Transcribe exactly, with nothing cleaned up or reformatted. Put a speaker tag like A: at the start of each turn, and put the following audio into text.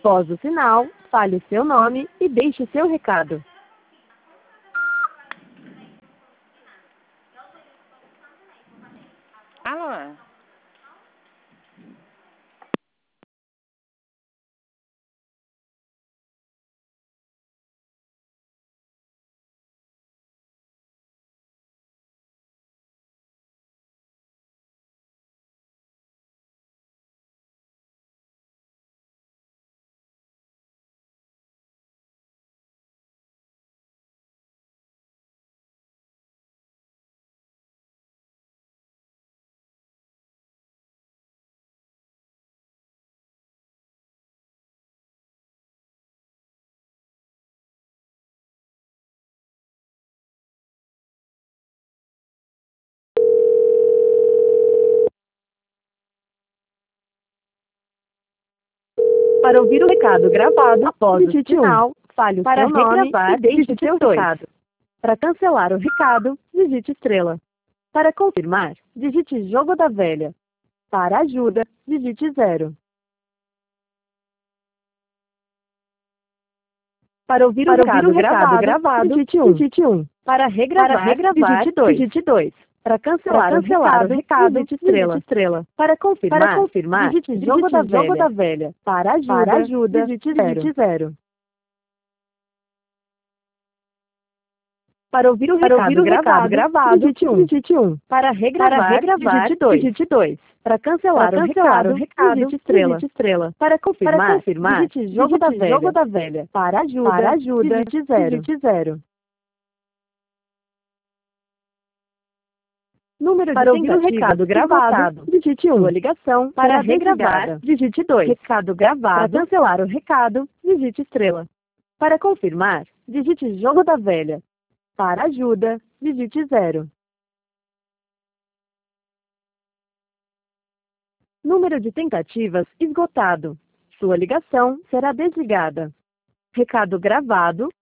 A: Após o sinal, fale o seu nome e deixe seu recado.
B: Alô?
A: Para ouvir o recado gravado após o sinal, fale o seu nome e deixe seu recado. Para cancelar o recado, digite estrela. Para confirmar, digite jogo da velha. Para ajuda, digite zero. Para ouvir o, Para recado, ouvir o recado gravado, digite um. Digite um. Para regravar, Para regravar digite dois. Digite dois. Para cancelar, Para cancelar o, recado, o recado, digite estrela. Digite estrela. Para confirmar, Para confirmar digite, digite jogo, da, jogo velha. da velha. Para ajuda, Para ajuda digite, zero. digite zero. Para ouvir o recado, Para ouvir o gravado, recado gravado, digite um. Digite um. Para regravar, Para regravar digite dois. Digite dois. Para cancelar, Para cancelar o, recado, o recado, digite estrela. Digite estrela. Para confirmar, Para confirmar digite jogo, digite da, velha. jogo da velha. Para ajuda, Para ajuda digite zero. Digite zero. Número para de ouvir o recado gravado, digite um. Sua ligação para regravar, digite dois. Recado gravado, para cancelar o recado, digite estrela. Para confirmar, digite jogo da velha. Para ajuda, digite zero. Número de tentativas esgotado. Sua ligação será desligada. Recado gravado,